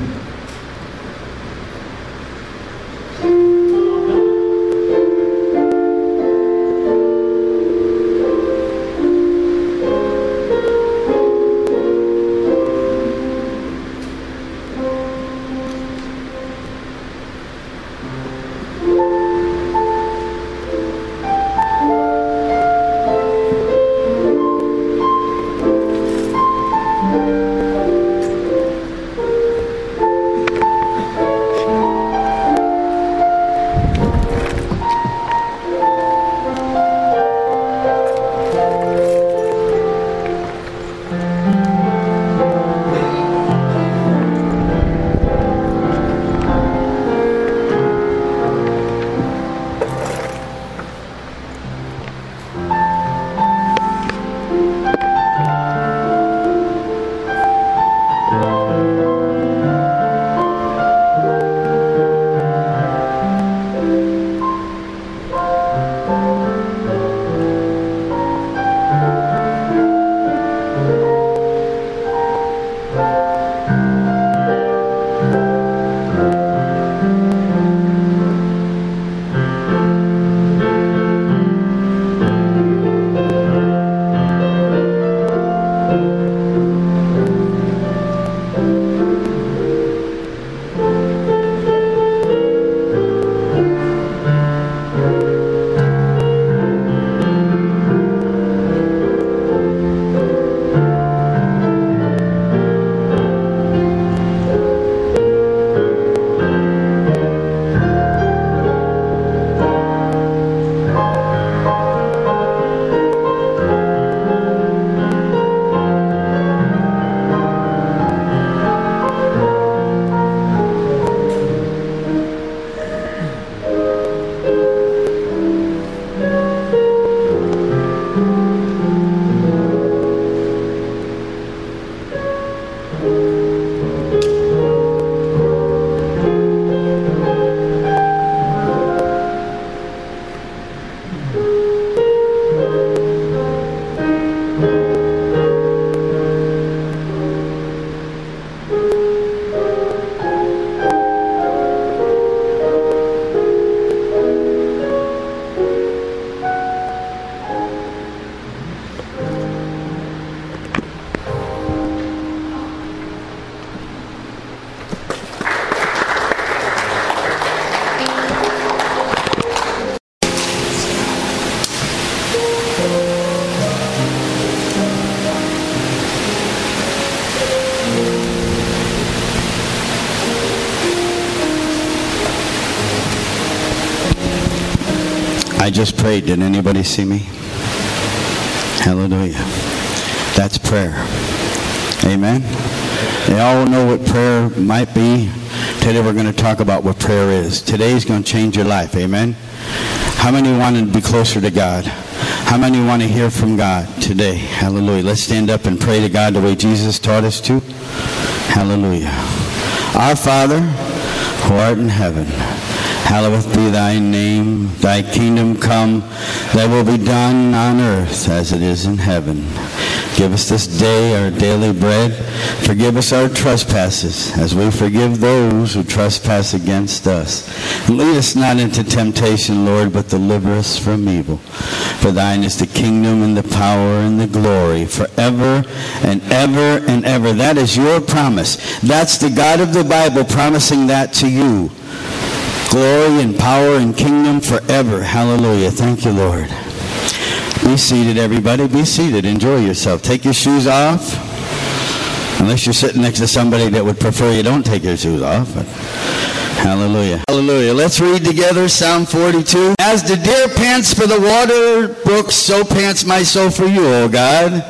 I just prayed. Did anybody see me? Hallelujah. That's prayer. Amen. They all know what prayer might be. Today we're going to talk about what prayer is. Today is going to change your life. Amen. How many want to be closer to God? How many want to hear from God today? Hallelujah. Let's stand up and pray to God the way Jesus taught us to. Hallelujah. Our Father, who art in heaven, hallowed be thy name. Thy kingdom come. Thy will be done on earth as it is in heaven. Give us this day our daily bread. Forgive us our trespasses, as we forgive those who trespass against us. And lead us not into temptation, Lord, but deliver us from evil. For thine is the kingdom and the power and the glory forever and ever and ever. That is your promise. That's the God of the Bible promising that to you. Glory and power and kingdom forever. Hallelujah. Thank you, Lord. Be seated, everybody. Be seated. Enjoy yourself. Take your shoes off. Unless you're sitting next to somebody that would prefer you don't take your shoes off. But hallelujah. Hallelujah. Let's read together Psalm 42. As the deer pants for the water brooks, so pants my soul for you, O God.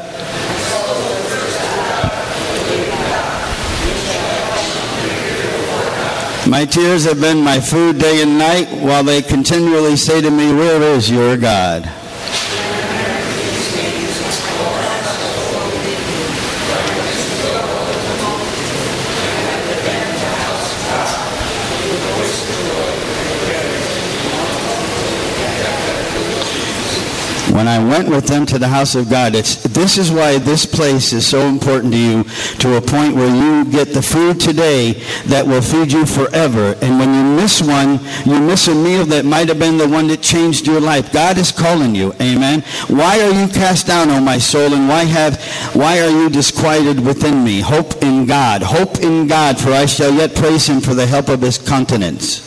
My tears have been my food day and night, while they continually say to me, where is your God? when I went with them to the house of God. This is why this place is so important to you, to a point where you get the food today that will feed you forever. And when you miss one, you miss a meal that might have been the one that changed your life. God is calling you. Amen. Why are you cast down, O my soul, and why are you disquieted within me? Hope in God. Hope in God, for I shall yet praise him for the help of his countenance.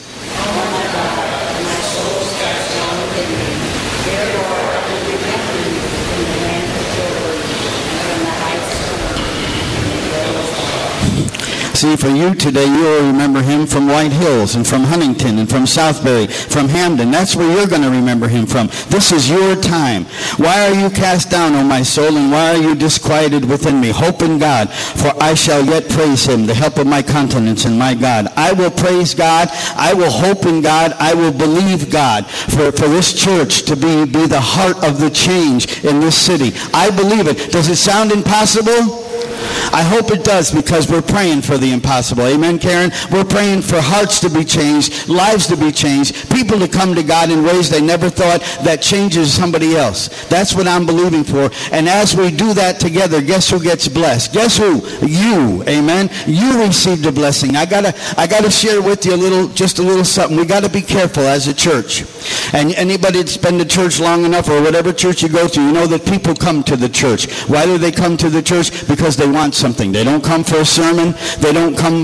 See, for you today, you will remember him from White Hills and from Huntington and from Southbury, from Hamden. That's where you're going to remember him from. This is your time. Why are you cast down, O my soul, and why are you disquieted within me? Hope in God, for I shall yet praise him, the help of my countenance and my God. I will praise God. I will hope in God. I will believe God for this church to be the heart of the change in this city. I believe it. Does it sound impossible? I hope it does, because we're praying for the impossible. Amen, Karen? We're praying for hearts to be changed, lives to be changed, people to come to God in ways they never thought, that changes somebody else. That's what I'm believing for. And as we do that together, guess who gets blessed? Guess who? You. Amen? You received a blessing. I gotta share with you just a little something. We got to be careful as a church. And anybody that's been to church long enough, or whatever church you go to, you know that people come to the church. Why do they come to the church? Because they want something. They don't come for a sermon. They don't come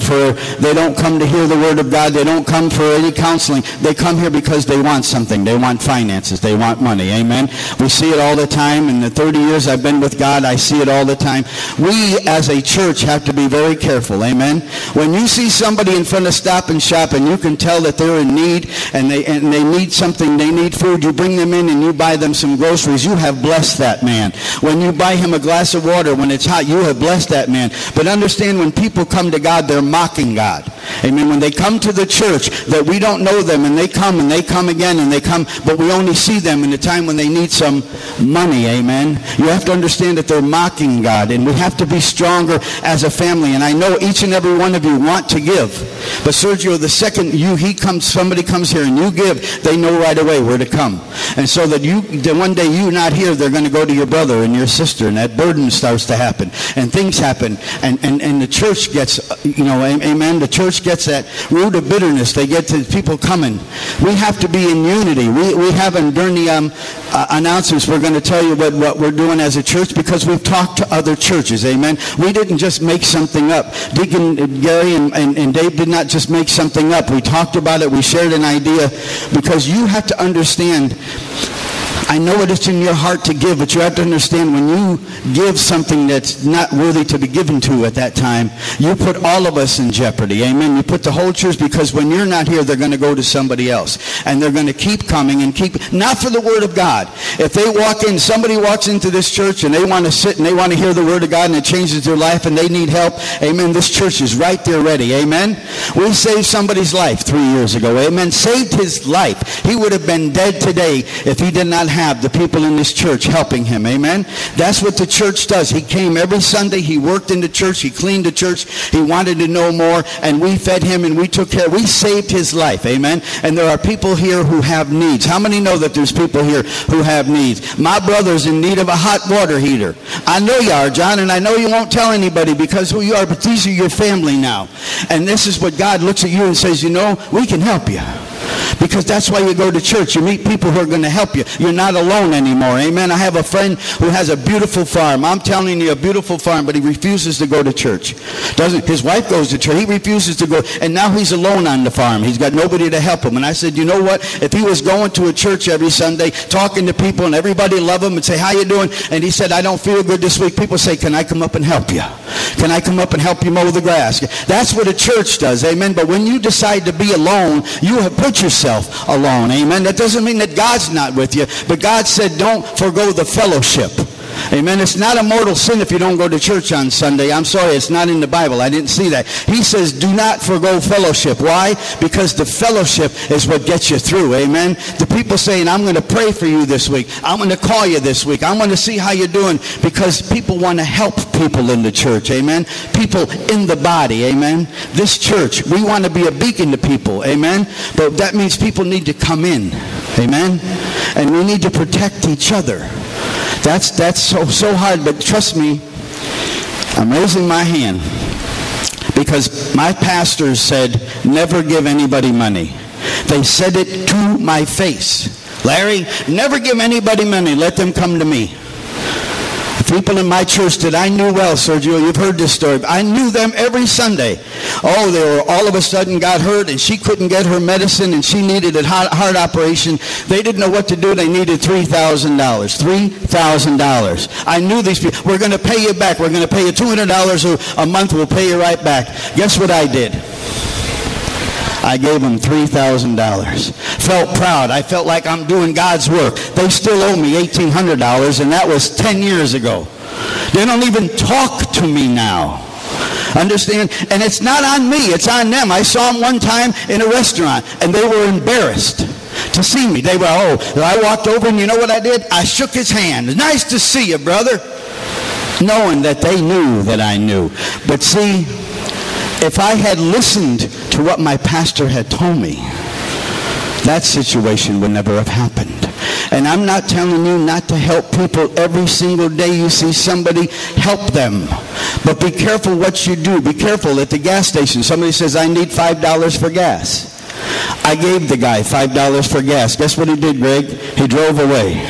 to hear the word of God. They don't come for any counseling. They come here because they want something. They want finances. They want money. Amen. We see it all the time. In the 30 years I've been with God, I see it all the time. We as a church have to be very careful. Amen. When you see somebody in front of Stop and Shop and you can tell that they're in need and they need something, they need food, you bring them in and you buy them some groceries, you have blessed that man. When you buy him a glass of water when it's hot, you have blessed that man. But understand, when people come to God, they're mocking God. Amen. When they come to the church, that we don't know them, and they come again, and they come, but we only see them in the time when they need some money. Amen. You have to understand that they're mocking God, and we have to be stronger as a family. And I know each and every one of you want to give, but Sergio, the second somebody comes here and you give, they know right away where to come. And so that one day you're not here, they're going to go to your brother and your sister, and that burden starts to happen, and things happen, and the church gets, amen, the church gets that root of bitterness. They get to people coming. We have to be in unity. We haven't, during the announcements, we're going to tell you what we're doing as a church, because we've talked to other churches. Amen. We didn't just make something up. Deacon Gary and Dave did not just make something up. We talked about it. We shared an idea, because you have to understand, I know it is in your heart to give, but you have to understand, when you give something that's not worthy to be given to at that time, you put all of us in jeopardy. Amen. You put the whole church, because when you're not here, they're going to go to somebody else. And they're going to keep coming and not for the word of God. If somebody walks into this church and they want to sit and they want to hear the word of God and it changes their life and they need help, amen, this church is right there ready. Amen. We saved somebody's life 3 years ago. Amen. Saved his life. He would have been dead today if he did not have the people in this church helping him. Amen. That's what the church does. He came every Sunday. He worked in the church. He cleaned the church. He wanted to know more, and we fed him and we took care. We saved his life. Amen. And there are people here who have needs. How many know that there's people here who have needs? My brother's in need of a hot water heater. I know you are, John, and I know you won't tell anybody because who you are, but these are your family now. And this is what God looks at you and says, we can help you. Because that's why you go to church. You meet people who are going to help you. You're not alone anymore. Amen. I have a friend who has a beautiful farm. I'm telling you, a beautiful farm, but he refuses to go to church. His wife goes to church. He refuses to go. And now he's alone on the farm. He's got nobody to help him. And I said, you know what? If he was going to a church every Sunday, talking to people, and everybody love him and say, how you doing? And he said, I don't feel good this week. People say, can I come up and help you? Can I come up and help you mow the grass? That's what a church does. Amen. But when you decide to be alone, you have put yourself alone. Amen. That doesn't mean that God's not with you, but God said don't forgo the fellowship. Amen. It's not a mortal sin if you don't go to church on Sunday. I'm sorry, it's not in the Bible. I didn't see that. He says do not forgo fellowship. Why? Because the fellowship is what gets you through. Amen. The people saying, I'm going to pray for you this week. I'm going to call you this week. I'm going to see how you're doing, because people want to help people in the church. Amen. People in the body. Amen. This church, we want to be a beacon to people. Amen. But that means people need to come in. Amen. And we need to protect each other. That's so hard, but trust me, I'm raising my hand because my pastors said, never give anybody money. They said it to my face. Larry, never give anybody money. Let them come to me. People in my church that I knew well, Sergio, you've heard this story. I knew them every Sunday. Oh, they were all of a sudden got hurt and she couldn't get her medicine and she needed a heart operation. They didn't know what to do. They needed $3,000. $3,000. I knew these people. We're going to pay you back. We're going to pay you $200 a month. We'll pay you right back. Guess what I did? I gave them $3,000. Felt proud. I felt like I'm doing God's work. They still owe me $1,800, and that was 10 years ago. They don't even talk to me now. Understand? And it's not on me. It's on them. I saw them one time in a restaurant, and they were embarrassed to see me. They were, I walked over, and you know what I did? I shook his hand. Nice to see you, brother. Knowing that they knew that I knew. But see, if I had listened to what my pastor had told me, that situation would never have happened. And I'm not telling you not to help people every single day you see somebody, help them. But be careful what you do. Be careful at the gas station. Somebody says, I need $5 for gas. I gave the guy $5 for gas. Guess what he did, Greg? He drove away.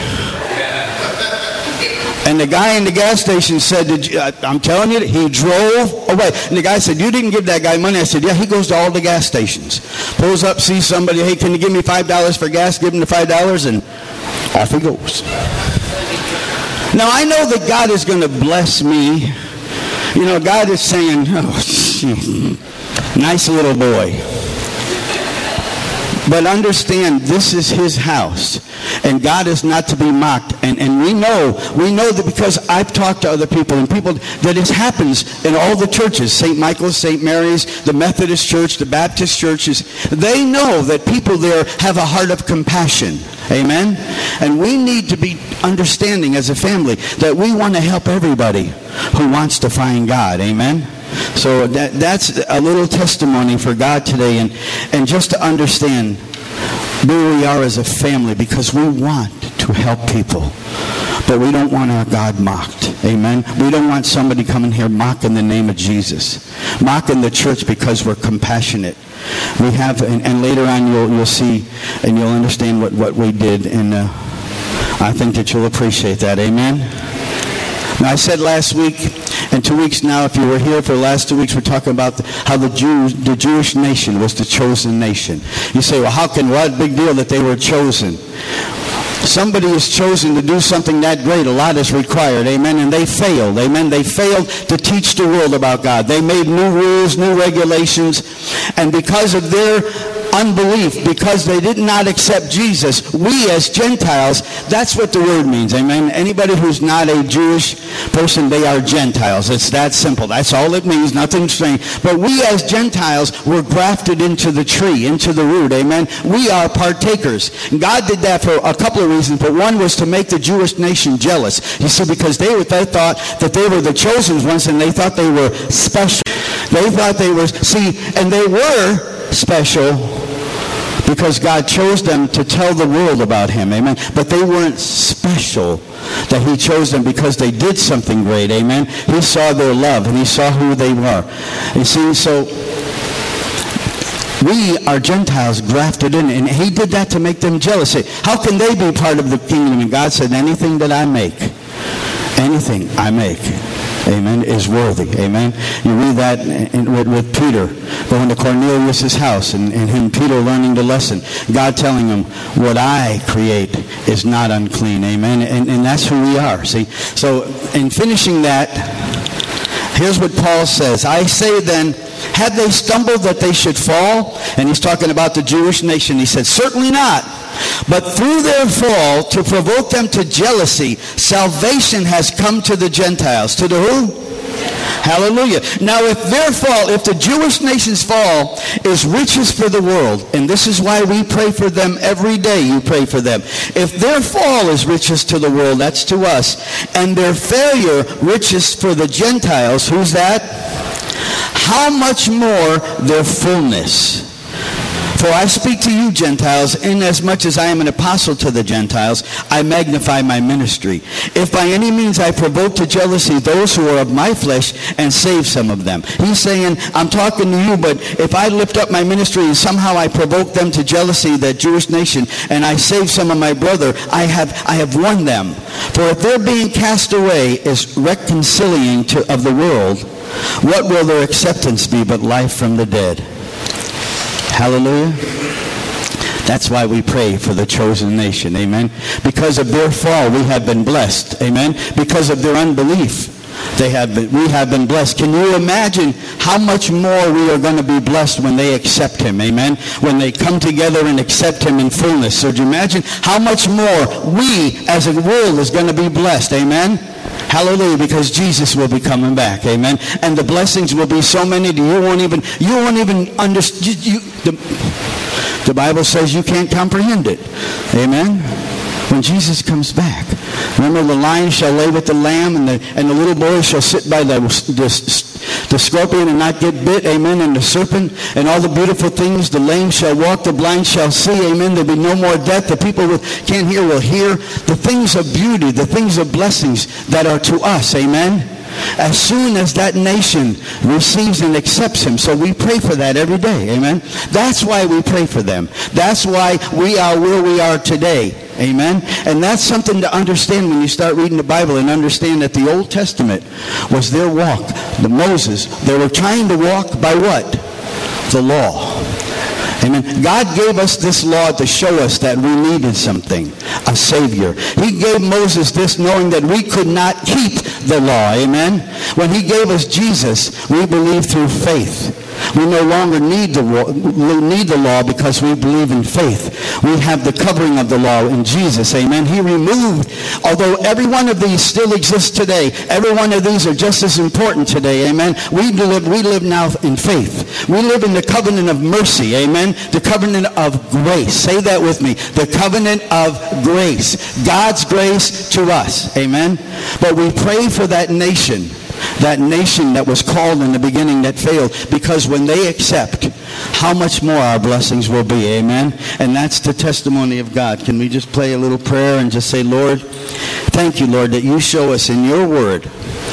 And the guy in the gas station said, I'm telling you, he drove away. And the guy said, you didn't give that guy money. I said, yeah, he goes to all the gas stations. Pulls up, sees somebody, hey, can you give me $5 for gas? Give him the $5, and off he goes. Now, I know that God is going to bless me. You know, God is saying, nice little boy. But understand, this is his house. And God is not to be mocked. And we know that because I've talked to other people and people that it happens in all the churches, St. Michael's, St. Mary's, the Methodist Church, the Baptist churches. They know that people there have a heart of compassion. Amen? And we need to be understanding as a family that we want to help everybody who wants to find God. Amen? So that's a little testimony for God today, and just to understand where we are as a family, because we want to help people, but we don't want our God mocked. Amen? We don't want somebody coming here mocking the name of Jesus, mocking the church because we're compassionate. We have, and later on you'll see and you'll understand what we did, and I think that you'll appreciate that. Amen? Now, I said last week, and 2 weeks now, if you were here for the last 2 weeks, we're talking about how the Jewish nation was the chosen nation. You say, well, what big deal that they were chosen? Somebody is chosen to do something that great. A lot is required. Amen. And they failed. Amen. They failed to teach the world about God. They made new rules, new regulations. And because of their unbelief, because they did not accept Jesus, we as Gentiles, that's what the word means. Amen. Anybody who's not a Jewish person, they are Gentiles. It's that simple. That's all it means. Nothing strange. But we as Gentiles were grafted into the tree, into the root. Amen. We are partakers. And God did that for a couple of reasons, but one was to make the Jewish nation jealous. You see, because they thought that they were the chosen ones, and they thought they were special. They thought they were, and they were special because God chose them to tell the world about him. Amen. But they weren't special, that he chose them because they did something great. Amen. He saw their love, and he saw who they were. You see, so we are Gentiles grafted in, and he did that to make them jealous. How can they be part of the kingdom? And God said, anything that I make, amen, is worthy. Amen. You read that with Peter going to Cornelius' house, and him, Peter, learning the lesson. God telling him, what I create is not unclean. Amen. And that's who we are. See? So in finishing that, here's what Paul says. I say then, had they stumbled that they should fall? And he's talking about the Jewish nation. He said, certainly not. But through their fall, to provoke them to jealousy, salvation has come to the Gentiles. To the who? Hallelujah. Now, if the Jewish nation's fall is riches for the world, and this is why we pray for them every day, you pray for them. If their fall is riches to the world, that's to us, and their failure riches for the Gentiles, who's that? How much more their fullness? For I speak to you, Gentiles, inasmuch as I am an apostle to the Gentiles, I magnify my ministry. If by any means I provoke to jealousy those who are of my flesh and save some of them. He's saying, I'm talking to you, but if I lift up my ministry and somehow I provoke them to jealousy, that Jewish nation, and I save some of my brother, I have won them. For if their being cast away is reconciling of the world, what will their acceptance be but life from the dead? Hallelujah. That's why we pray for the chosen nation. Amen. Because of their fall, we have been blessed. Amen. Because of their unbelief, we have been blessed. Can you imagine how much more we are going to be blessed when they accept him? Amen. When they come together and accept him in fullness. So do you imagine how much more we as a world is going to be blessed? Amen. Hallelujah, because Jesus will be coming back. Amen. And the blessings will be so many that you won't even understand. The Bible says you can't comprehend it. Amen. When Jesus comes back. Remember, the lion shall lay with the lamb, and the little boy shall sit by the scorpion and not get bit. Amen. And the serpent and all the beautiful things. The lame shall walk, the blind shall see. Amen. There'll be no more death. The people who can't hear will hear. The things of beauty, the things of blessings that are to us. Amen. As soon as that nation receives and accepts him. So we pray for that every day. Amen. That's why we pray for them. That's why we are where we are today. Amen. And that's something to understand when you start reading the Bible and understand that the Old Testament was their walk. Moses, they were trying to walk by what? The law. Amen. God gave us this law to show us that we needed something, a Savior. He gave Moses this knowing that we could not keep the law. Amen. When he gave us Jesus, we believe through faith. We no longer need the law because we believe in faith. We have the covering of the law in Jesus. Amen. He removed, although every one of these still exists today, every one of these are just as important today. Amen. We live now in faith. We live in the covenant of mercy. Amen. The covenant of grace. Say that with me. The covenant of grace. God's grace to us. Amen. But we pray for that nation that was called in the beginning that failed, because when they accept, how much more our blessings will be. Amen. And that's the testimony of God. Can we just play a little prayer and just say, Lord, thank you, Lord, that you show us in your word,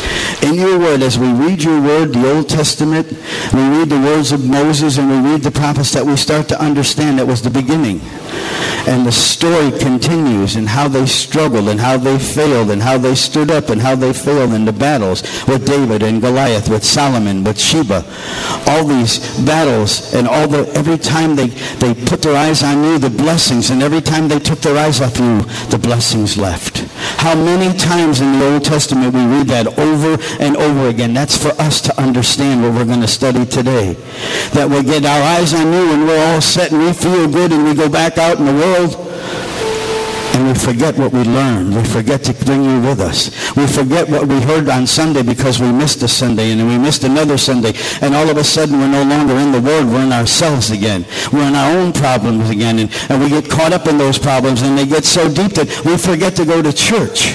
as we read your word, the Old Testament, we read the words of Moses and we read the prophets, that we start to understand that was the beginning. And the story continues, and how they struggled and how they failed and how they stood up and how they failed in the battles with David and Goliath, with Solomon, with Sheba. All these battles, and every time they put their eyes on you, the blessings, and every time they took their eyes off you, the blessings left. How many times in the Old Testament we read that over and over again. That's for us to understand what we're going to study today. That we get our eyes on you and we're all set and we feel good, and we go back out in the world and we forget what we learned. We forget to bring you with us. We forget what we heard on Sunday because we missed a Sunday, and then we missed another Sunday, and all of a sudden we're no longer in the Word. We're in ourselves again. We're in our own problems again, and we get caught up in those problems, and they get so deep that we forget to go to church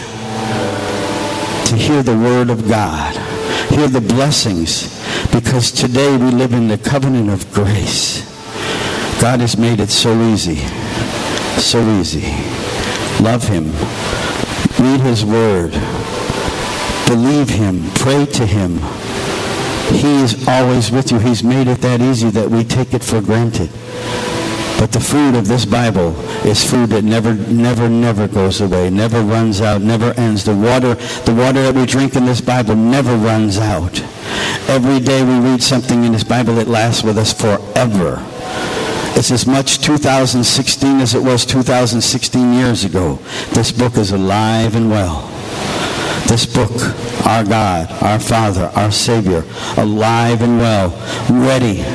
to hear the Word of God, hear the blessings, because today we live in the covenant of grace. God has made it so easy, so easy. Love him. Read his word. Believe him. Pray to him. He is always with you. He's made it that easy that we take it for granted. But the fruit of this Bible is food that never goes away, never runs out, never ends. The water that we drink in this Bible never runs out. Every day we read something in this Bible, it lasts with us forever. It's as much 2016 as it was 2016 years ago. This book is alive and well. This book, our God, our Father, our Savior, alive and well, ready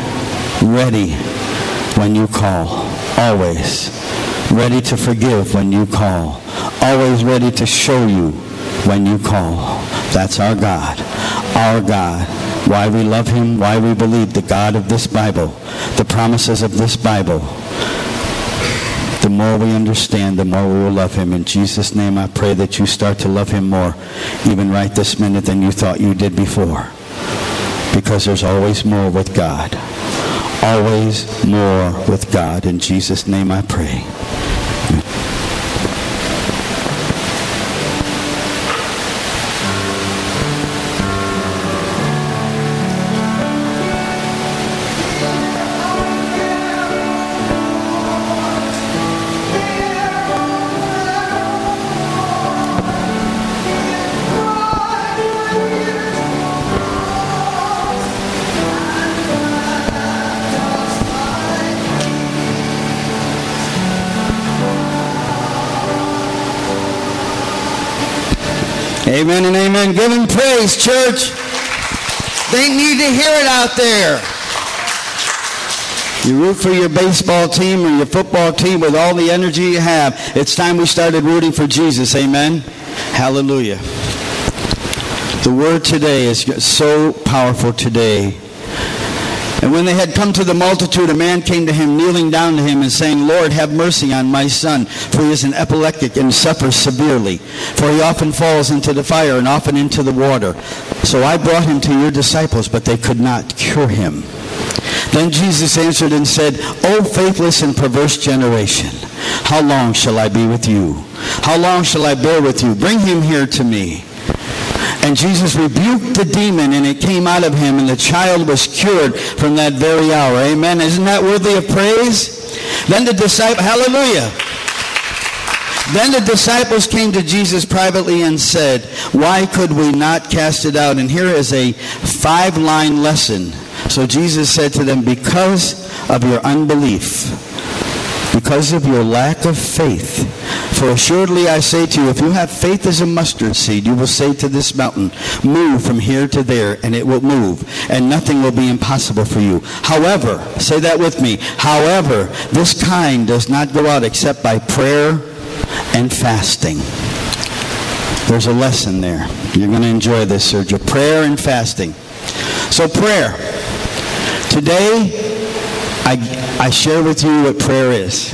when you call, always. Ready to forgive when you call, always ready to show you when you call. That's our God, our God. Why we love him, why we believe the God of this Bible, the promises of this Bible. The more we understand, the more we will love him. In Jesus' name, I pray that you start to love him more, even right this minute, than you thought you did before. Because there's always more with God. always more with God. In Jesus' name I pray. Amen and amen. Give him praise, church. They need to hear it out there. You root for your baseball team or your football team with all the energy you have. It's time we started rooting for Jesus. Amen. Hallelujah. The word today is so powerful today. And when they had come to the multitude, a man came to him, kneeling down to him and saying, Lord, have mercy on my son, for he is an epileptic and suffers severely. For he often falls into the fire and often into the water. So I brought him to your disciples, but they could not cure him. Then Jesus answered and said, O faithless and perverse generation, how long shall I be with you? How long shall I bear with you? Bring him here to me. And Jesus rebuked the demon, and it came out of him, and the child was cured from that very hour. Amen. Isn't that worthy of praise? Then the disciples, hallelujah. Then the disciples came to Jesus privately and said, why could we not cast it out? And here is a 5-line lesson. So Jesus said to them, because of your unbelief, because of your lack of faith. For assuredly I say to you, if you have faith as a mustard seed, you will say to this mountain, move from here to there, and it will move, and nothing will be impossible for you. However, say that with me, however, this kind does not go out except by prayer and fasting. There's a lesson there. You're going to enjoy this, Sergio. Prayer and fasting. So prayer. Today, I share with you what prayer is.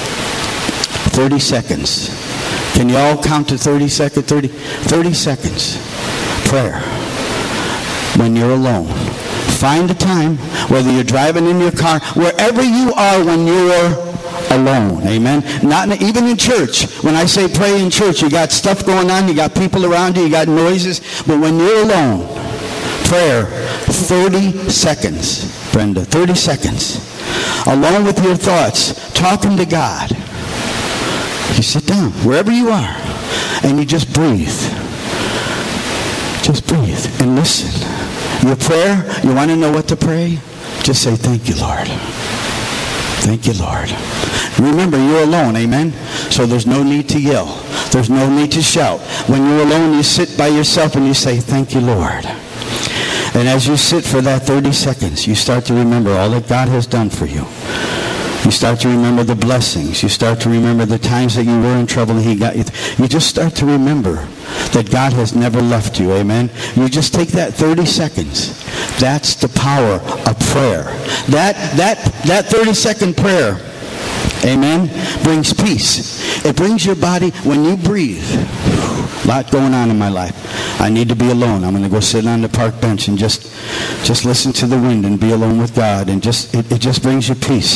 30 seconds. Can you all count to 30 seconds? 30 seconds. Prayer. When you're alone. Find a time, whether you're driving in your car, wherever you are when you're alone. Amen. Not even in church. When I say pray in church, you got stuff going on, you got people around you, you got noises. But when you're alone, prayer, 30 seconds, Brenda, 30 seconds. Alone with your thoughts, talking to God. You sit down, wherever you are, and you just breathe. Just breathe and listen. Your prayer, you want to know what to pray? Just say, thank you, Lord. Thank you, Lord. Remember, you're alone, amen? So there's no need to yell. There's no need to shout. When you're alone, you sit by yourself and you say, thank you, Lord. And as you sit for that 30 seconds, you start to remember all that God has done for you. You start to remember the blessings. You start to remember the times that you were in trouble and he got you. You just start to remember that God has never left you. Amen. You just take that 30 seconds. That's the power of prayer. That 30-second prayer, amen, brings peace. It brings your body, when you breathe, a lot going on in my life. I need to be alone. I'm going to go sit on the park bench and just listen to the wind and be alone with God. And it just brings you peace.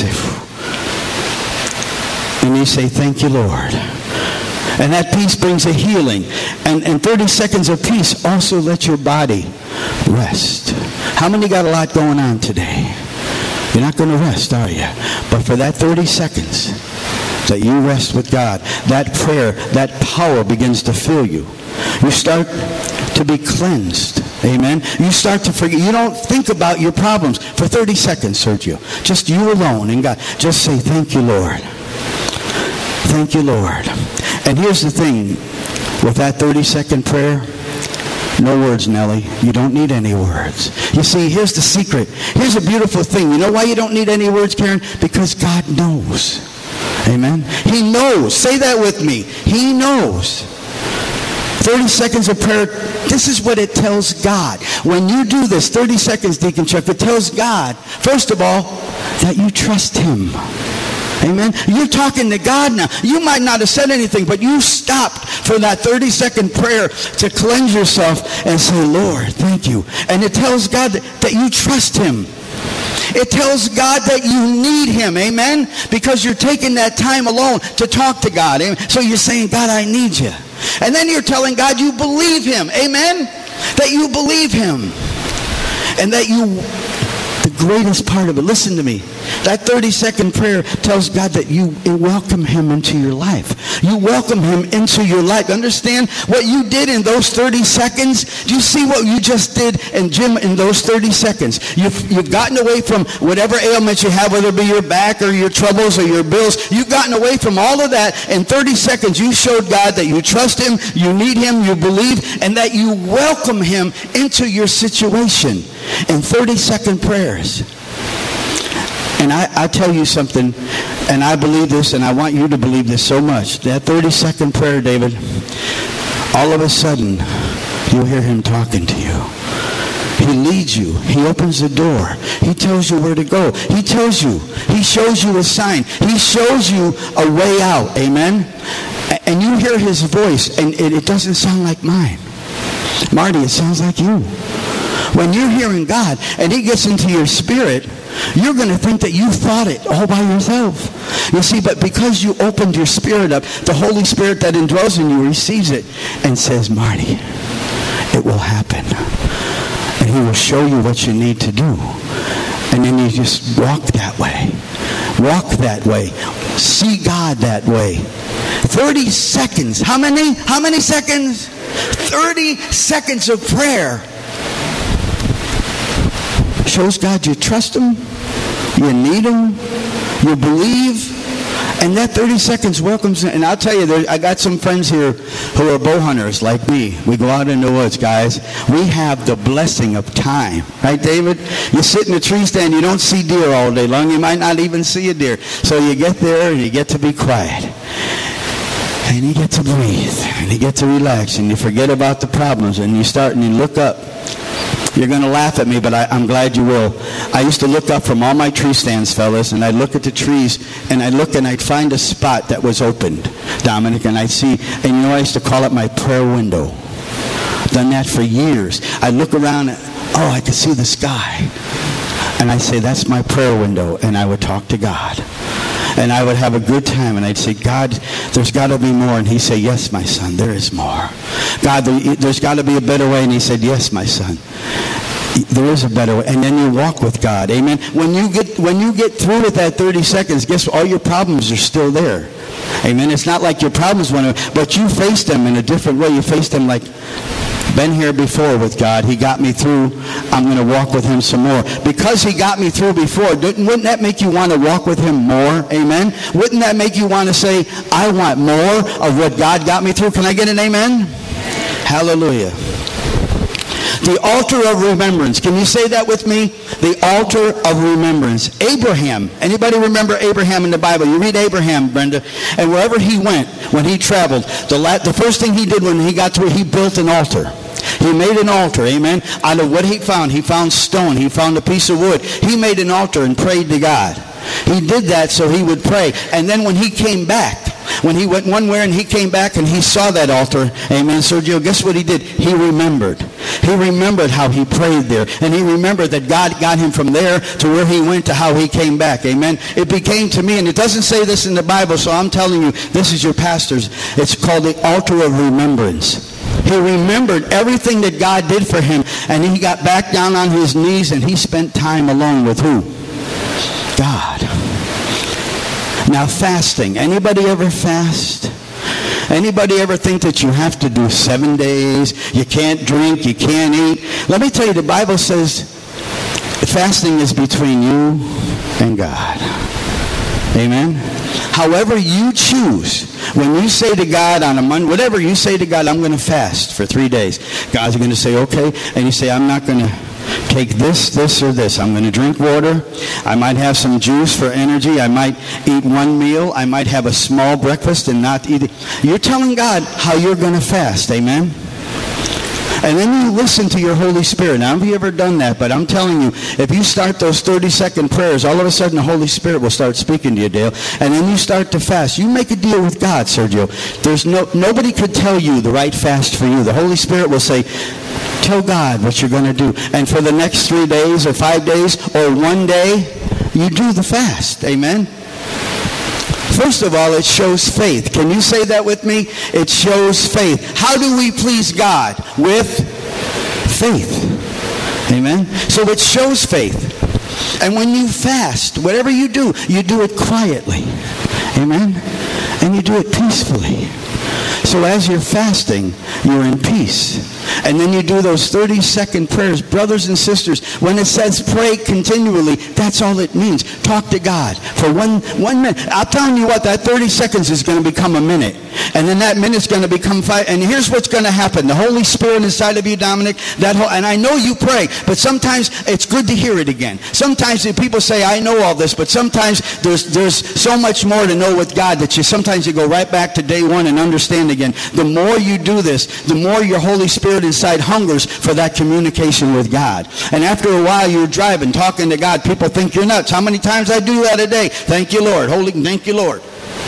And you say, thank you, Lord. And that peace brings a healing. And 30 seconds of peace also let your body rest. How many got a lot going on today? You're not going to rest, are you? But for that 30 seconds that you rest with God, that prayer, that power begins to fill you. You start to be cleansed. Amen. You start to forget. You don't think about your problems for 30 seconds, Sergio. Just you alone and God. Just say, thank you, Lord. Thank you, Lord. And here's the thing. With that 30-second prayer, no words, Nellie. You don't need any words. You see, here's the secret. Here's a beautiful thing. You know why you don't need any words, Karen? Because God knows. Amen. He knows. Say that with me. He knows. 30 seconds of prayer, this is what it tells God. When you do this, 30 seconds, Deacon Chuck, it tells God, first of all, that you trust him. Amen. You're talking to God now. You might not have said anything, but you stopped for that 30-second prayer to cleanse yourself and say, Lord, thank you. And it tells God that you trust him. It tells God that you need him, amen? Because you're taking that time alone to talk to God. Amen? So you're saying, God, I need you. And then you're telling God you believe him, amen? That you believe him. And that the greatest part of it, listen to me, that 30-second prayer tells God that you welcome him into your life. You welcome him into your life. Understand what you did in those 30 seconds? Do you see what you just did in those 30 seconds? You've gotten away from whatever ailments you have, whether it be your back or your troubles or your bills. You've gotten away from all of that. In 30 seconds, you showed God that you trust him, you need him, you believe, and that you welcome him into your situation in 30-second prayers. And I tell you something, and I believe this, and I want you to believe this so much. That 30-second prayer, David, all of a sudden, you'll hear him talking to you. He leads you. He opens the door. He tells you where to go. He tells you. He shows you a sign. He shows you a way out. Amen? And you hear his voice, and it doesn't sound like mine. Marty, it sounds like you. When you're hearing God, and he gets into your spirit, you're going to think that you thought it all by yourself. You see, but because you opened your spirit up, the Holy Spirit that indwells in you receives it and says, Marty, it will happen. And he will show you what you need to do. And then you just walk that way. Walk that way. See God that way. 30 seconds. How many? How many seconds? 30 seconds of prayer. Shows God you trust him, you need him, you believe, and that 30 seconds welcomes him. And I'll tell you, I got some friends here who are bow hunters like me. We go out in the woods, guys. We have the blessing of time. Right, David? You sit in a tree stand, you don't see deer all day long. You might not even see a deer. So you get there and you get to be quiet. And you get to breathe. And you get to relax. And you forget about the problems. And you start and you look up. You're going to laugh at me, but I'm glad you will. I used to look up from all my tree stands, fellas, and I'd look at the trees, and I'd look and I'd find a spot that was opened, Dominic, and I'd see, and you know, I used to call it my prayer window. Done that for years. I'd look around, and, I could see the sky. And I'd say, that's my prayer window, and I would talk to God. And I would have a good time, and I'd say, God, there's got to be more. And he'd say, yes, my son, there is more. God, there's got to be a better way. And he said, yes, my son, there is a better way. And then you walk with God. Amen. When you get through with that 30 seconds, guess what? All your problems are still there. Amen. It's not like your problems went away, but you face them in a different way. You face them like, been here before with God. He got me through. I'm going to walk with him some more. Because he got me through before, wouldn't that make you want to walk with him more? Amen? Wouldn't that make you want to say, I want more of what God got me through? Can I get an amen? Hallelujah. The altar of remembrance. Can you say that with me? The altar of remembrance. Abraham. Anybody remember Abraham in the Bible? You read Abraham, Brenda. And wherever he went, when he traveled, the first thing he did when he got to it, he built an altar. He made an altar, amen, out of what he found. He found stone. He found a piece of wood. He made an altar and prayed to God. He did that so he would pray. And then when he came back, when he went one way and he came back and he saw that altar, amen, Sergio, guess what he did? He remembered. He remembered how he prayed there. And he remembered that God got him from there to where he went to how he came back, amen. It became to me, and it doesn't say this in the Bible, so I'm telling you, this is your pastor's. It's called the altar of remembrance. He remembered everything that God did for him, and he got back down on his knees and he spent time alone with who? God. Now fasting. Anybody ever fast? Anybody ever think that you have to do 7 days? You can't drink, you can't eat. Let me tell you, the Bible says fasting is between you and God. Amen? However you choose, when you say to God on a Monday, whatever you say to God, I'm going to fast for 3 days. God's going to say, okay. And you say, I'm not going to take this, or this. I'm going to drink water. I might have some juice for energy. I might eat one meal. I might have a small breakfast and not eat it. You're telling God how you're going to fast. Amen? And then you listen to your Holy Spirit. Now, have you ever done that? But I'm telling you, if you start those 30-second prayers, all of a sudden the Holy Spirit will start speaking to you, Dale. And then you start to fast. You make a deal with God, Sergio. Nobody could tell you the right fast for you. The Holy Spirit will say, tell God what you're going to do. And for the next 3 days or 5 days or 1 day, you do the fast. Amen? First of all, it shows faith. Can you say that with me? It shows faith. How do we please God? With faith. Amen? So it shows faith. And when you fast, whatever you do it quietly. Amen? And you do it peacefully. So as you're fasting, you're in peace. And then you do those 30-second prayers. Brothers and sisters, when it says pray continually, that's all it means. Talk to God for one minute. I'm telling you what, that 30 seconds is going to become a minute. And then that minute's going to become 5. And here's what's going to happen. The Holy Spirit inside of you, Dominic, and I know you pray, but sometimes it's good to hear it again. Sometimes people say, I know all this, but sometimes there's so much more to know with God that sometimes you go right back to day one and understand again. The more you do this, the more your Holy Spirit inside hungers for that communication with God. And after a while, you're driving, talking to God. People think you're nuts. How many times I do that a day? Thank you, Lord. Thank you, Lord.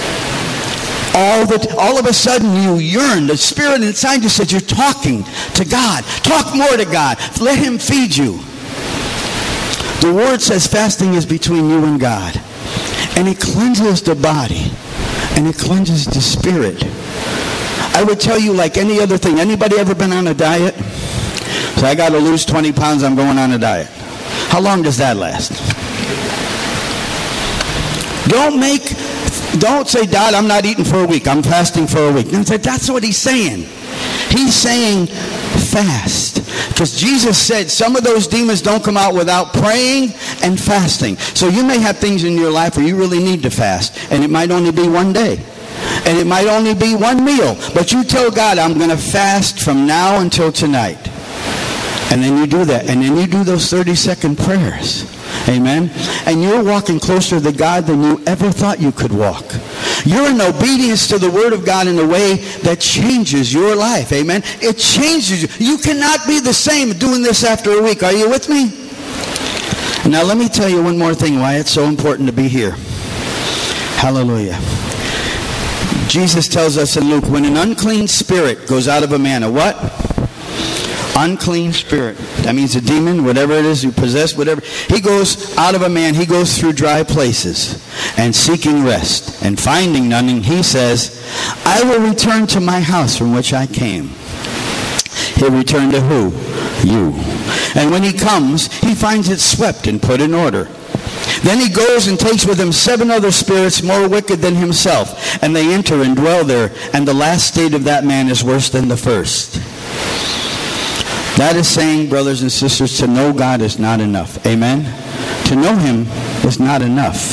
All of a sudden you yearn. The Spirit inside you says you're talking to God. Talk more to God. Let Him feed you. The Word says fasting is between you and God. And it cleanses the body. And it cleanses the spirit. I would tell you like any other thing. Anybody ever been on a diet? So I got to lose 20 pounds. I'm going on a diet. How long does that last? Don't say, Dad, I'm not eating for a week. I'm fasting for a week. And say, that's what he's saying. He's saying fast. Because Jesus said some of those demons don't come out without praying and fasting. So you may have things in your life where you really need to fast. And it might only be 1 day. And it might only be 1 meal. But you tell God, I'm going to fast from now until tonight. And then you do that. And then you do those 30-second prayers. Amen? And you're walking closer to God than you ever thought you could walk. You're in obedience to the Word of God in a way that changes your life. Amen? It changes you. You cannot be the same doing this after a week. Are you with me? Now let me tell you one more thing why it's so important to be here. Hallelujah. Jesus tells us in Luke, when an unclean spirit goes out of a man, a what? Unclean spirit. That means a demon, whatever it is, you possess, whatever. He goes out of a man. He goes through dry places and seeking rest and finding none. And he says, I will return to my house from which I came. He'll return to who? You. And when he comes, he finds it swept and put in order. Then he goes and takes with him 7 other spirits more wicked than himself. And they enter and dwell there. And the last state of that man is worse than the first. That is saying, brothers and sisters, to know God is not enough. Amen? To know Him is not enough.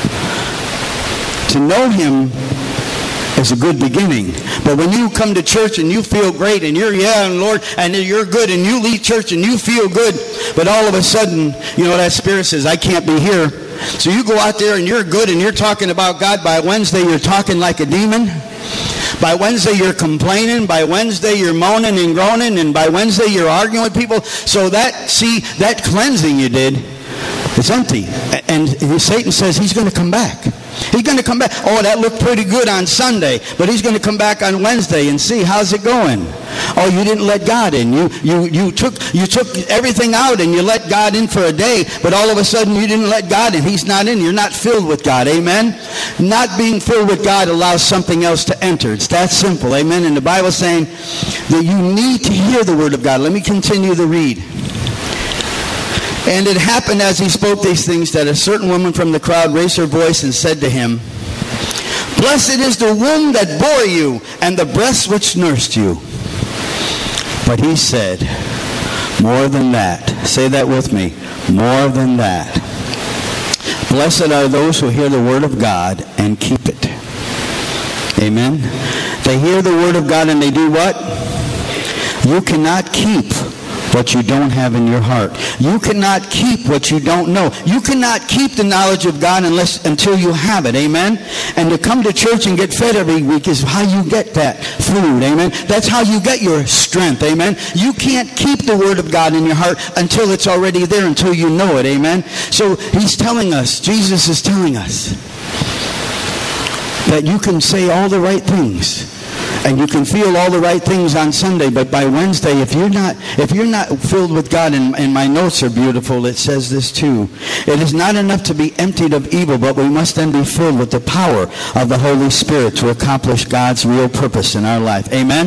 To know Him is a good beginning. But when you come to church and you feel great and you're, Lord, and you're good and you leave church and you feel good, but all of a sudden, that spirit says, I can't be here. So you go out there and you're good and you're talking about God. By Wednesday, you're talking like a demon. By Wednesday, you're complaining. By Wednesday, you're moaning and groaning. And by Wednesday, you're arguing with people. So that cleansing you did, it's empty. And Satan says he's going to come back. He's going to come back. Oh, that looked pretty good on Sunday. But he's going to come back on Wednesday and see, how's it going? Oh, you didn't let God in. You took everything out and you let God in for a day. But all of a sudden, you didn't let God in. He's not in. You're not filled with God. Amen? Not being filled with God allows something else to enter. It's that simple. Amen? And the Bible's saying that you need to hear the Word of God. Let me continue to read. And it happened as he spoke these things that a certain woman from the crowd raised her voice and said to him, Blessed is the womb that bore you and the breasts which nursed you. But he said, more than that. Say that with me. More than that. Blessed are those who hear the word of God and keep it. Amen? They hear the word of God and they do what? You cannot keep what you don't have in your heart. You cannot keep what you don't know. You cannot keep the knowledge of God until you have it. Amen? And to come to church and get fed every week is how you get that food. Amen? That's how you get your strength. Amen? You can't keep the Word of God in your heart until it's already there, until you know it. Amen? So he's telling us, Jesus is telling us, that you can say all the right things and you can feel all the right things on Sunday, but by Wednesday, if you're not filled with God, and my notes are beautiful, it says this too: it is not enough to be emptied of evil, but we must then be filled with the power of the Holy Spirit to accomplish God's real purpose in our life. Amen?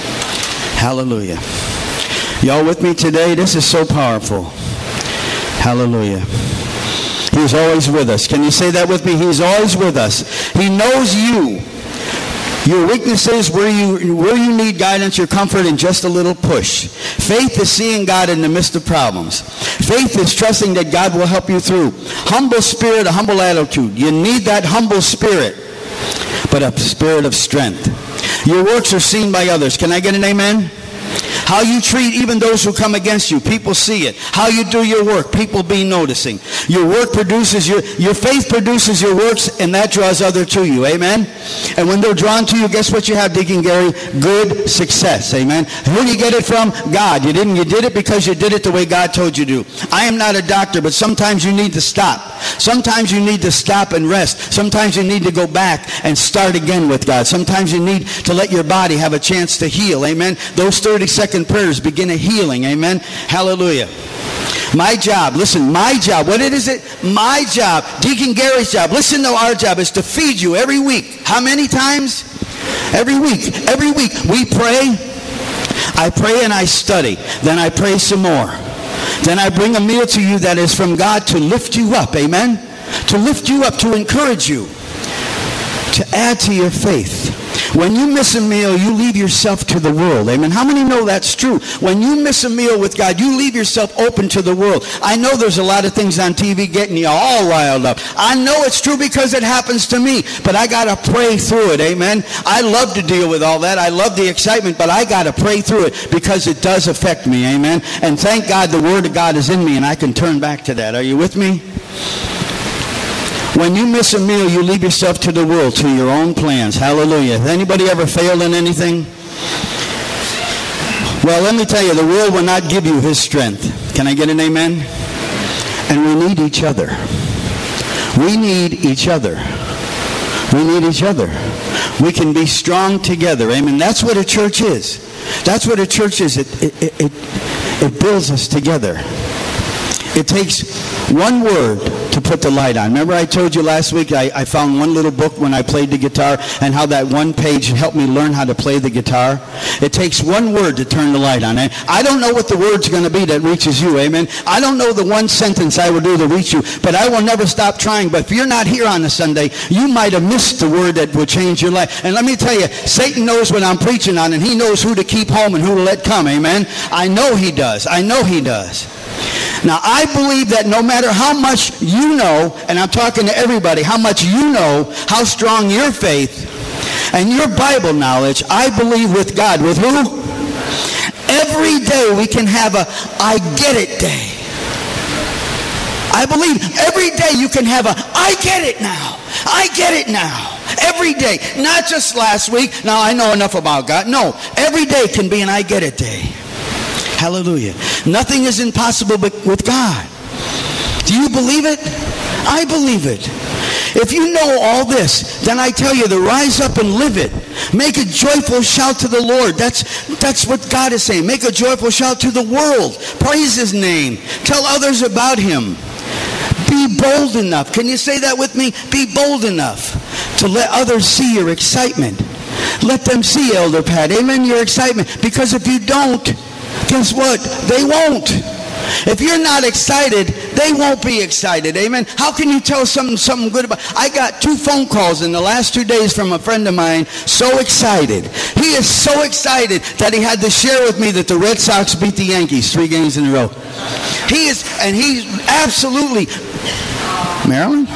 Hallelujah. Y'all with me today? This is so powerful. Hallelujah. He's always with us. Can you say that with me? He's always with us. He knows you. Your weaknesses, where you need guidance, your comfort, and just a little push. Faith is seeing God in the midst of problems. Faith is trusting that God will help you through. Humble spirit, a humble attitude. You need that humble spirit, but a spirit of strength. Your works are seen by others. Can I get an amen? How you treat even those who come against you, people see it. How you do your work, people be noticing. Your work produces your faith produces your works, and that draws others to you. Amen? And when they're drawn to you, guess what you have, Deacon Gary? Good success. Amen? Where do you get it from? God. You did it because you did it the way God told you to. I am not a doctor, but sometimes you need to stop. Sometimes you need to stop and rest. Sometimes you need to go back and start again with God. Sometimes you need to let your body have a chance to heal. Amen? Those 30-second prayers begin a healing. Amen? Hallelujah. My job, listen, my job, what is it? My job, Deacon Gary's job, listen to our job, is to feed you every week. How many times? Every week. Every week we pray. I pray and I study. Then I pray some more. Then I bring a meal to you that is from God to lift you up. Amen? To lift you up, to encourage you, to add to your faith. When you miss a meal, you leave yourself to the world. Amen. How many know that's true? When you miss a meal with God, you leave yourself open to the world. I know there's a lot of things on TV getting you all riled up. I know it's true because it happens to me, but I got to pray through it. Amen. I love to deal with all that. I love the excitement, but I got to pray through it because it does affect me. Amen. And thank God the Word of God is in me and I can turn back to that. Are you with me? When you miss a meal, you leave yourself to the world, to your own plans. Hallelujah. Has anybody ever failed in anything? Well, let me tell you, the world will not give you his strength. Can I get an amen? And we need each other. We need each other. We need each other. We can be strong together. Amen. That's what a church is. That's what a church is. It builds us together. It takes one word to put the light on. Remember I told you last week I found one little book when I played the guitar, and how that one page helped me learn how to play the guitar? It takes one word to turn the light on. I don't know what the word's going to be that reaches you. Amen. I don't know the one sentence I will do to reach you, but I will never stop trying. But if you're not here on a Sunday, you might have missed the word that will change your life. And let me tell you, Satan knows what I'm preaching on, and he knows who to keep home and who to let come. Amen. I know he does. I know he does. Now, I believe that no matter how much you know, and I'm talking to everybody, how much you know, how strong your faith and your Bible knowledge, I believe with God. With who? Every day we can have a I get it day. I believe every day you can have a I get it now. I get it now. Every day. Not just last week. Now I know enough about God. No. Every day can be an I get it day. Hallelujah. Nothing is impossible with God. Do you believe it? I believe it. If you know all this, then I tell you to rise up and live it. Make a joyful shout to the Lord. That's what God is saying. Make a joyful shout to the world. Praise his name. Tell others about him. Be bold enough. Can you say that with me? Be bold enough to let others see your excitement. Let them see, Elder Pat. Amen, your excitement. Because if you don't, guess what? They won't. If you're not excited, they won't be excited. Amen. How can you tell something good about? I got 2 phone calls in the last 2 days from a friend of mine, so excited. He is so excited that he had to share with me that the Red Sox beat the Yankees 3 games in a row. He's absolutely Maryland?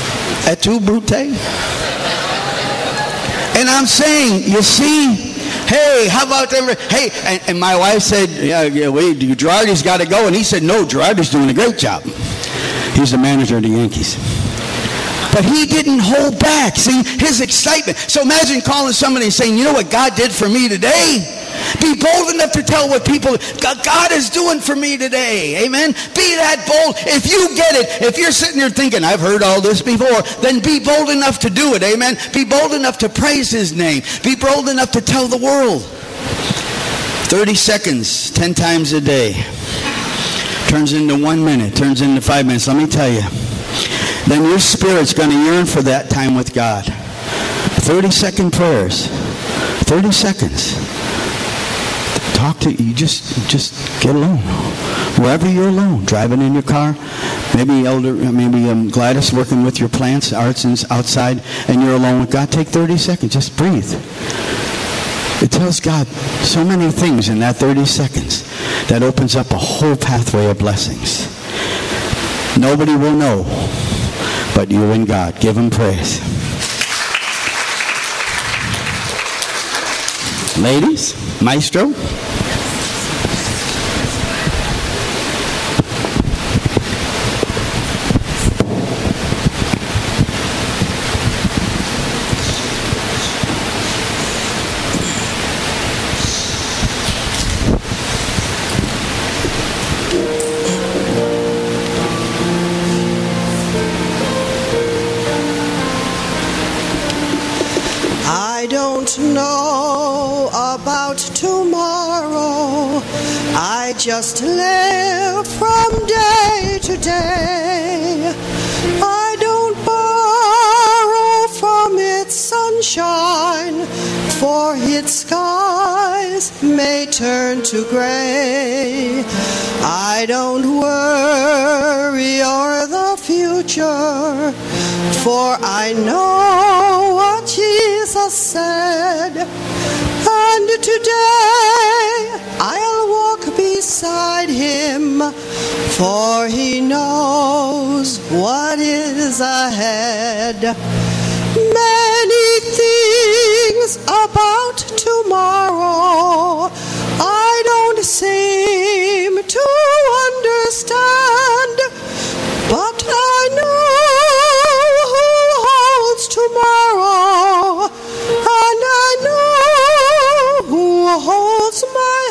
Et tu, Brute? And I'm saying, you see, Hey, how about them? Hey, and my wife said, Girardi's got to go. And he said, no, Girardi's doing a great job. He's the manager of the Yankees. But he didn't hold back. See, his excitement. So imagine calling somebody and saying, you know what God did for me today? Be bold enough to tell what people God is doing for me today. Amen? Be that bold. If you get it, if you're sitting there thinking, I've heard all this before, then be bold enough to do it. Amen? Be bold enough to praise his name. Be bold enough to tell the world. 30 seconds, 10 times a day. Turns into 1 minute, turns into 5 minutes. Let me tell you. Then your spirit's going to yearn for that time with God. 30-second prayers. 30 seconds. Talk to you. Just get alone. Wherever you're alone, driving in your car, maybe Gladys working with your plants, arts outside, and you're alone with God. Take 30 seconds. Just breathe. It tells God so many things in that 30 seconds that opens up a whole pathway of blessings. Nobody will know but you and God. Give him praise. Ladies, Maestro. I don't know about tomorrow. I just live from day to day. I don't borrow from its sunshine, for its skies may turn to gray. I don't worry o'er the future, for I know what Jesus said. And today I'll walk beside him, for he knows what is ahead. Many things about tomorrow I don't seem to understand, but I know who holds tomorrow, and I know who holds my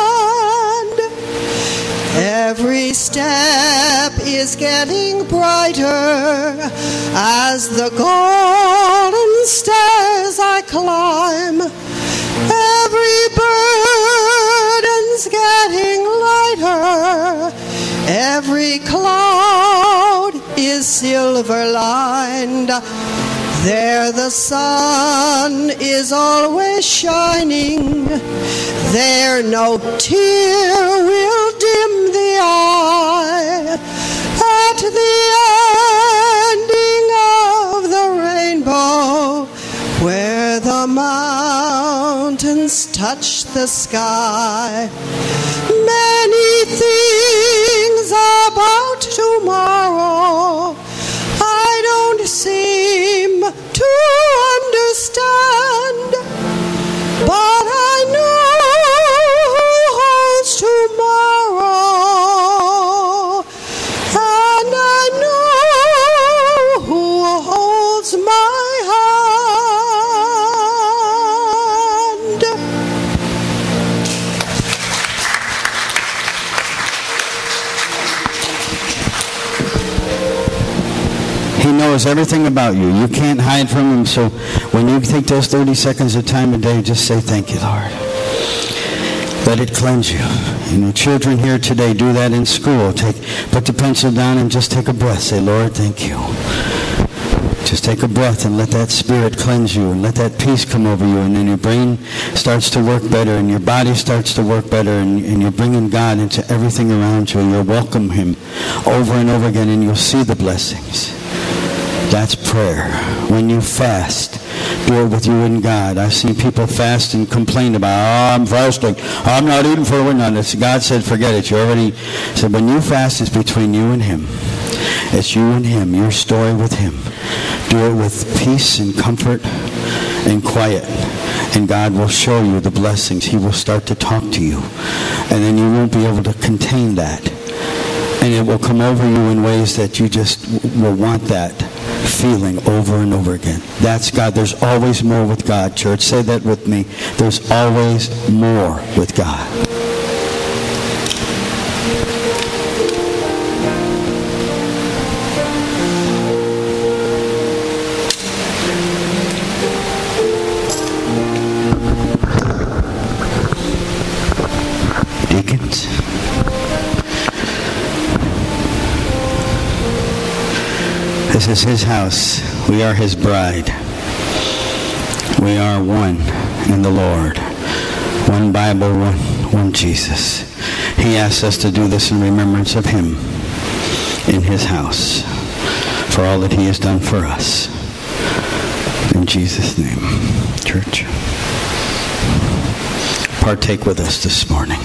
hand. Every step is getting brighter as the golden stairs I climb. Every burden's getting lighter. Every cloud is silver-lined. There the sun is always shining. There no tear will dim the eye. At the ending of the rainbow, where the mountains touch the sky, many things about tomorrow I don't seem to understand, but I know who holds tomorrow, and I know who holds my hand. He knows everything about you. You can't hide from him. So when you take those 30 seconds of time a day, just say, thank you, Lord. Let it cleanse you. And the children here today, do that in school. Put the pencil down and just take a breath. Say, Lord, thank you. Just take a breath and let that spirit cleanse you and let that peace come over you. And then your brain starts to work better and your body starts to work better, and you're bringing God into everything around you. And you'll welcome him over and over again, and you'll see the blessings. That's prayer. When you fast, do it with you and God. I've seen people fast and complain about, I'm fasting. I'm not eating for a week. God said, forget it. You already said, when you fast, it's between you and him. It's you and him, your story with him. Do it with peace and comfort and quiet And God will show you the blessings. He will start to talk to you. And then you won't be able to contain that. And it will come over you in ways that you just will want that feeling over and over again. That's God. There's always more with God, church. Say that with me. There's always more with God. Deacons. This is his house. We are his bride. We are one in the Lord. One Bible, one Jesus. He asks us to do this in remembrance of him in his house for all that he has done for us. In Jesus' name, church. Partake with us this morning.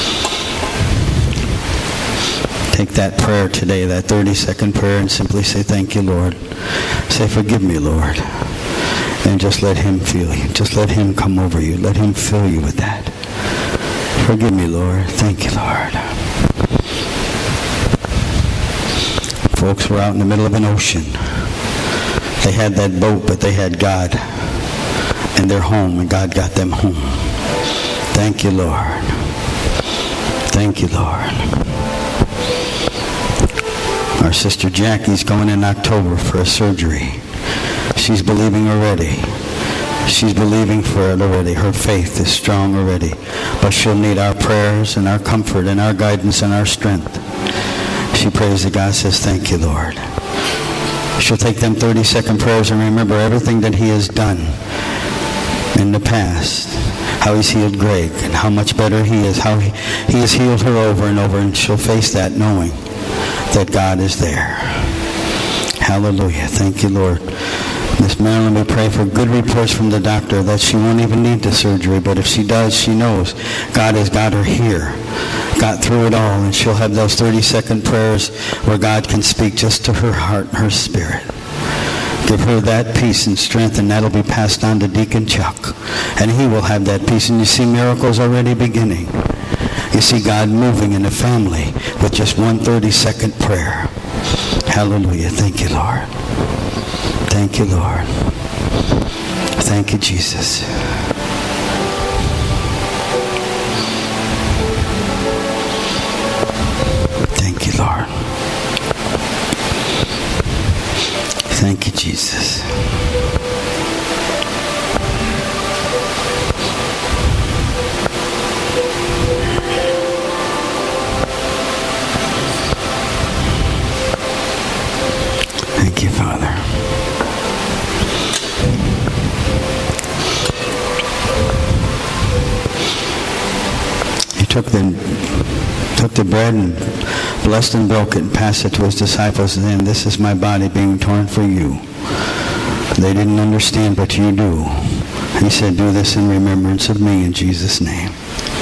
Take that prayer today, that 30-second prayer, and simply say, thank you, Lord. Say, forgive me, Lord. And just let him feel you. Just let him come over you. Let him fill you with that. Forgive me, Lord. Thank you, Lord. Folks were out in the middle of an ocean. They had that boat, but they had God. And they're home, and God got them home. Thank you, Lord. Thank you, Lord. Our sister Jackie's going in October for a surgery. She's believing already. She's believing for it already. Her faith is strong already. But she'll need our prayers and our comfort and our guidance and our strength. She prays to God, says, thank you, Lord. She'll take them 30-second prayers and remember everything that he has done in the past. How he's healed Greg and how much better he is. How he has healed her over and over. And she'll face that knowing that God is there. Hallelujah. Thank you, Lord. Miss Marilyn, we pray for good reports from the doctor that she won't even need the surgery, but if she does, she knows God has got her here, got through it all, and she'll have those 30-second prayers where God can speak just to her heart and her spirit. Give her that peace and strength, and that'll be passed on to Deacon Chuck. And he will have that peace, and you see miracles already beginning. You see God moving in a family with just one 30-second prayer. Hallelujah. Thank you, Lord. Thank you, Lord. Thank you, Jesus. Thank you, Lord. Thank you, Jesus. Thank you, Father. He took the bread and blessed and broke it and passed it to his disciples, and then, this is my body being torn for you. They didn't understand, but you do. He said, do this in remembrance of me in Jesus' name.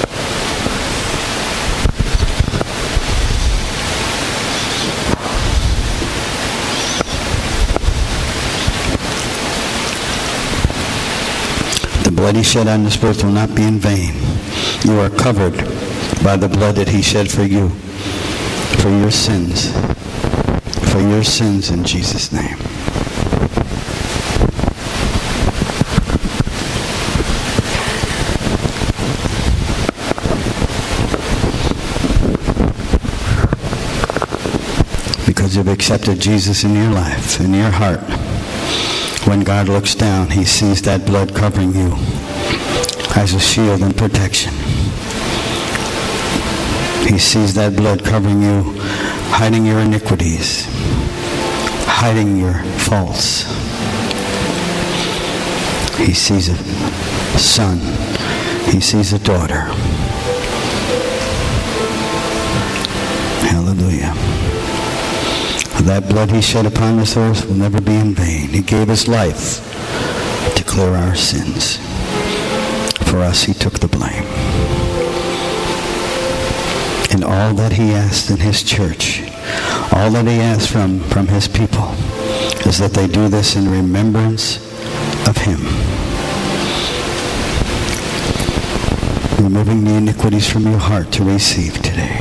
The blood he shed on this earth will not be in vain. You are covered by the blood that he shed for you, for your sins in Jesus' name. Because you've accepted Jesus in your life, in your heart. When God looks down, he sees that blood covering you as a shield and protection. He sees that blood covering you, hiding your iniquities, hiding your faults. He sees a son. He sees a daughter. Hallelujah. That blood he shed upon this earth will never be in vain. He gave his life to clear our sins. For us, he took the blame. And all that he asked in his church, all that he asked from his people, is that they do this in remembrance of him. removing the iniquities from your heart to receive today.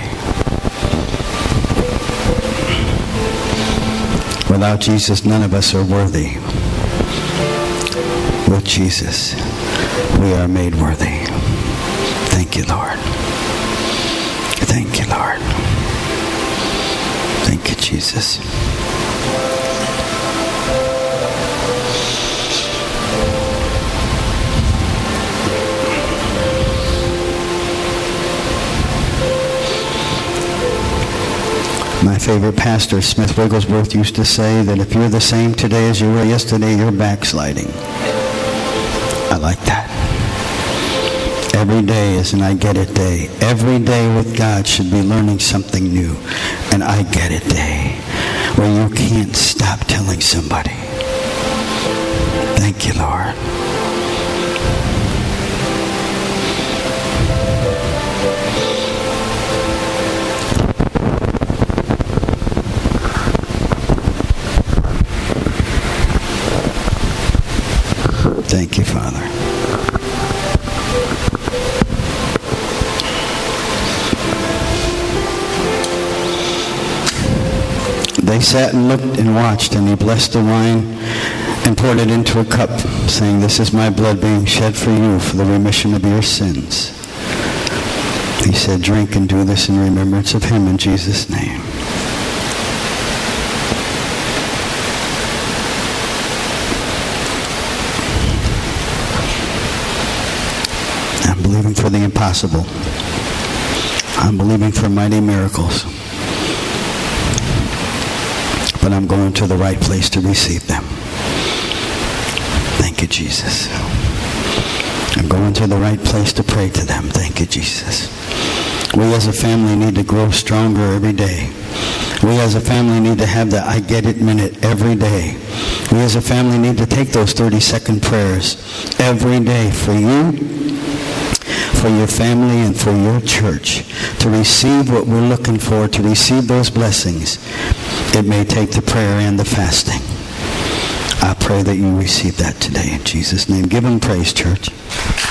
Without Jesus, none of us are worthy. With Jesus, we are made worthy. Thank you, Lord. Thank you, Lord. Thank you, Jesus. My favorite pastor, Smith Wigglesworth, used to say that if you're the same today as you were yesterday, you're backsliding. I like that. Every day is an I get it day. Every day with God should be learning something new. An I get it day where you can't stop telling somebody. Thank you, Lord. Thank you, Father. They sat and looked and watched, and he blessed the wine and poured it into a cup, saying, "This is my blood being shed for you for the remission of your sins." He said, "Drink and do this in remembrance of him in Jesus' name." I'm believing for the impossible. I'm believing for mighty miracles. But I'm going to the right place to receive them. Thank you, Jesus. I'm going to the right place to pray to them. Thank you, Jesus. We as a family need to grow stronger every day. We as a family need to have the I get it minute every day. We as a family need to take those 30-second prayers every day for you, for your family, and for your church to receive what we're looking for, to receive those blessings. It may take the prayer and the fasting. I pray that you receive that today in Jesus' name. Give him praise, church.